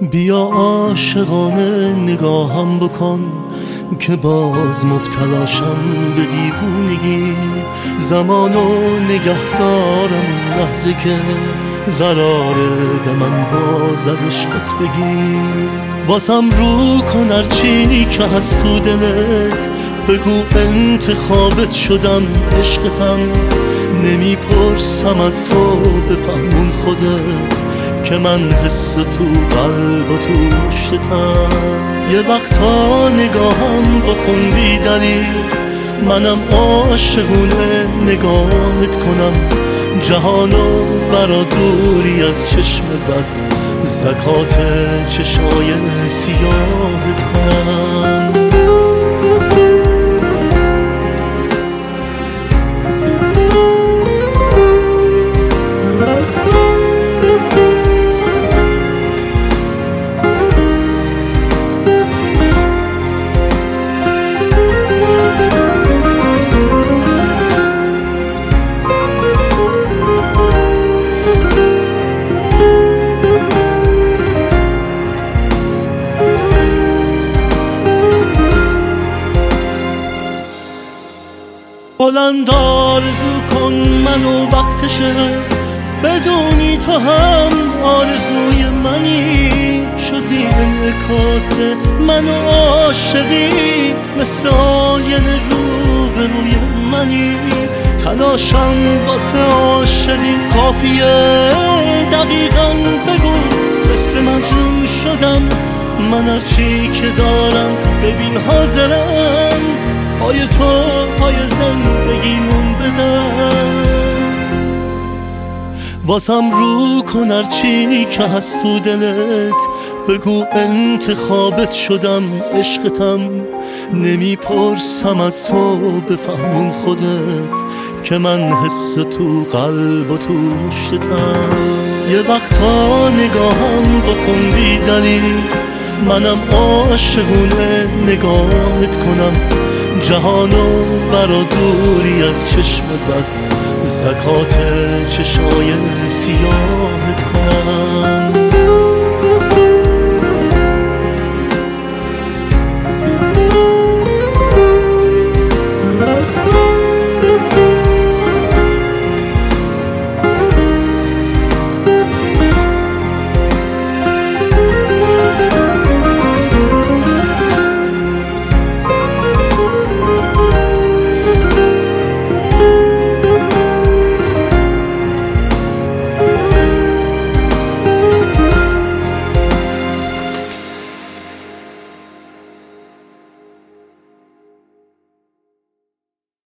بیا عاشقانه نگاهم بکن که باز مبتلاشم به دیوونگی. زمانو نگهدارم لحظه که قراره به من باز از عشقت بگی. واسم رو کن هرچی که هست تو دلت، بگو انتخابت شدم عشقتم. نمیپرسم از تو بفهمون خودت که من حس تو قلب و تو مشتتم. یه وقتا نگاهم بکن بی دلیل، منم عاشقونه نگاهت کنم. جهانو برا دوری از چشم بد، زکات چشای سیاهت کنم. بلند آرزو کن منو وقتشه، بدونی تو هم آرزوی منی. شدی انعکاس من و عاشقی، مثل آینه روبروی منی. تلاشم واسه عاشقی کافیه، دقیقاً بگو مثل مجنون شدم. من هرچی که دارم ببین حاضرم، پای تو پای زندگیمون بدم. واسم رو کن هرچی که هست تو دلت، بگو انتخابت شدم عشقتم. نمیپرسم از تو بفهمون خودت که من حس تو قلب و تو مشتتم. یه وقتا نگاهم بکن بی دلیل، منم عاشقونه نگاهت کنم. جهانو برا دوری از چشم بد، زکات چشای سیاهت کنم.